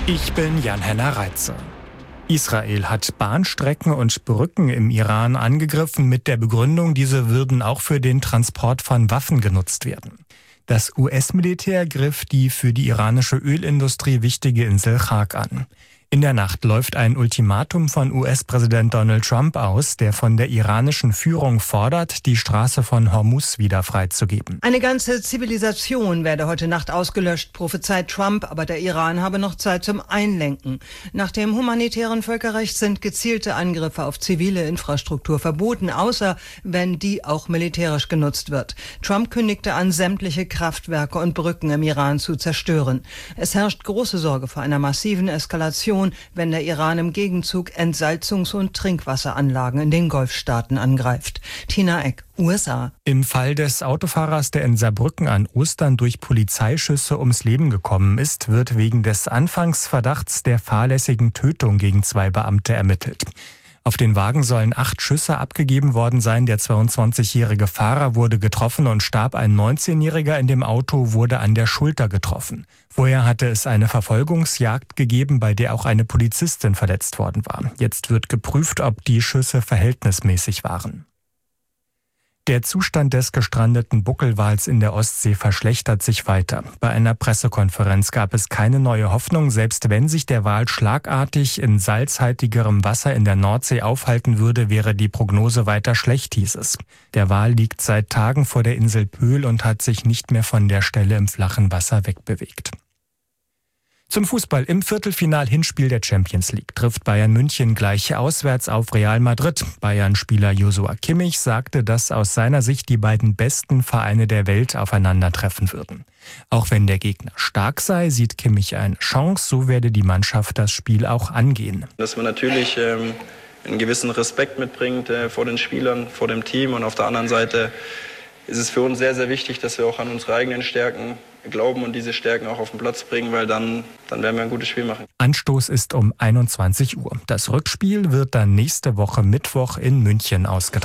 Ich bin Jan-Henner Reitze. Israel hat Bahnstrecken und Brücken im Iran angegriffen mit der Begründung, diese würden auch für den Transport von Waffen genutzt werden. Das US-Militär griff die für die iranische Ölindustrie wichtige Insel Chag an. In der Nacht läuft ein Ultimatum von US-Präsident Donald Trump aus, der von der iranischen Führung fordert, die Straße von Hormuz wieder freizugeben. Eine ganze Zivilisation werde heute Nacht ausgelöscht, prophezeit Trump, aber der Iran habe noch Zeit zum Einlenken. Nach dem humanitären Völkerrecht sind gezielte Angriffe auf zivile Infrastruktur verboten, außer wenn die auch militärisch genutzt wird. Trump kündigte an, sämtliche Kraftwerke und Brücken im Iran zu zerstören. Es herrscht große Sorge vor einer massiven Eskalation, wenn der Iran im Gegenzug Entsalzungs- und Trinkwasseranlagen in den Golfstaaten angreift. Tina Eck, USA. Im Fall des Autofahrers, der in Saarbrücken an Ostern durch Polizeischüsse ums Leben gekommen ist, wird wegen des Anfangsverdachts der fahrlässigen Tötung gegen 2 Beamte ermittelt. Auf den Wagen sollen 8 Schüsse abgegeben worden sein. Der 22-jährige Fahrer wurde getroffen und starb. Ein 19-jähriger in dem Auto wurde an der Schulter getroffen. Vorher hatte es eine Verfolgungsjagd gegeben, bei der auch eine Polizistin verletzt worden war. Jetzt wird geprüft, ob die Schüsse verhältnismäßig waren. Der Zustand des gestrandeten Buckelwals in der Ostsee verschlechtert sich weiter. Bei einer Pressekonferenz gab es keine neue Hoffnung, selbst wenn sich der Wal schlagartig in salzhaltigerem Wasser in der Nordsee aufhalten würde, wäre die Prognose weiter schlecht, hieß es. Der Wal liegt seit Tagen vor der Insel Pöhl und hat sich nicht mehr von der Stelle im flachen Wasser wegbewegt. Zum Fußball: Im Viertelfinal-Hinspiel der Champions League trifft Bayern München gleich auswärts auf Real Madrid. Bayern-Spieler Joshua Kimmich sagte, dass aus seiner Sicht die beiden besten Vereine der Welt aufeinandertreffen würden. Auch wenn der Gegner stark sei, sieht Kimmich eine Chance, so werde die Mannschaft das Spiel auch angehen. Dass man natürlich einen gewissen Respekt mitbringt vor den Spielern, vor dem Team, und auf der anderen Seite ist es für uns sehr, sehr wichtig, dass wir auch an unsere eigenen Stärken glauben und diese Stärken auch auf den Platz bringen, weil dann werden wir ein gutes Spiel machen. Anstoß ist um 21 Uhr. Das Rückspiel wird dann nächste Woche Mittwoch in München ausgetragen.